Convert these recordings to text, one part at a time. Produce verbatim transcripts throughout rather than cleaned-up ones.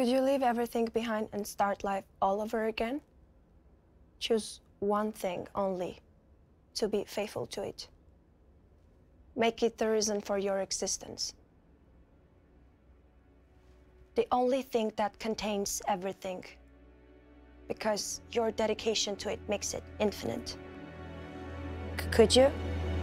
Could you leave everything behind and start life all over again? Choose one thing only, to be faithful to it. Make it the reason for your existence. The only thing that contains everything, because your dedication to it makes it infinite. C- could you?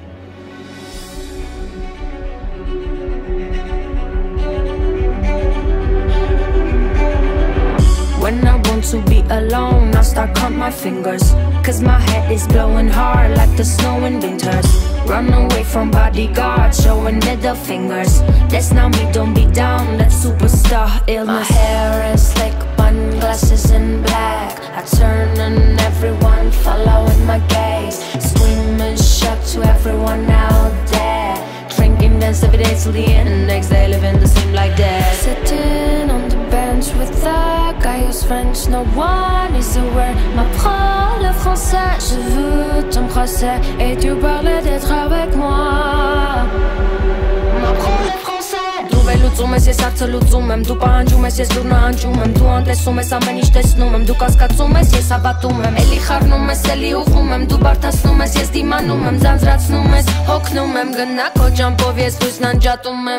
When I want to be alone, I start count my fingers, cause my head is blowing hard like the snow in winters. Run away from bodyguards, showing middle fingers. That's not me, don't be down, that's superstar illness. My hair is slick, bun, glasses in black. I turn and everyone following my gaze. Scream and shout to everyone out there. Drinking, dance every day till the end. Next day living the same like that. Sitting on the bench with the guy who's French, no one is aware. M'apprends le français, je veux ton procès et tu parles d'être avec moi. M'apprends le français. Tu vei luțume, si sa să luțume. După angiume, si sturnă angiume. Tu antlesume, sa me niște snume. Du cascațume, si sa batume. Eli harnume, se li uchume. Du bartasnume, si stimanume. Zanzracnume, hoknume. Gâna kođam povijest, znan džatume.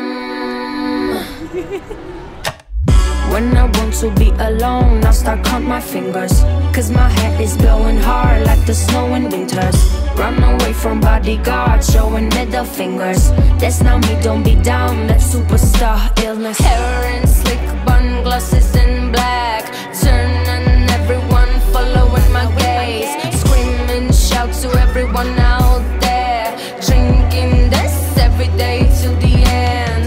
When I want to be alone, I start count my fingers, cause my head is blowing hard like the snow in winters. Run away from bodyguards, showing middle fingers. That's not me, don't be down, that's superstar illness. Hair in slick bun, glasses in black. Turn and everyone following my gaze. Scream and shout to everyone out there. Drinking this every day till the end.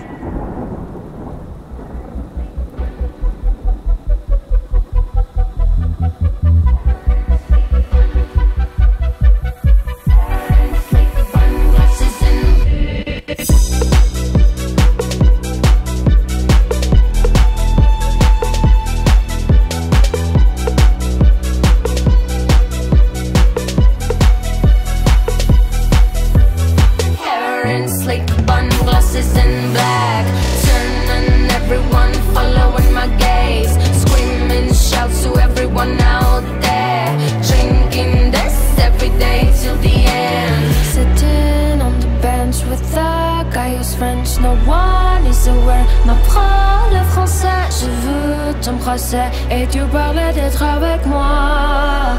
French, no one is aware. M'apprends le français, je veux ton procès et tu parles d'être avec moi.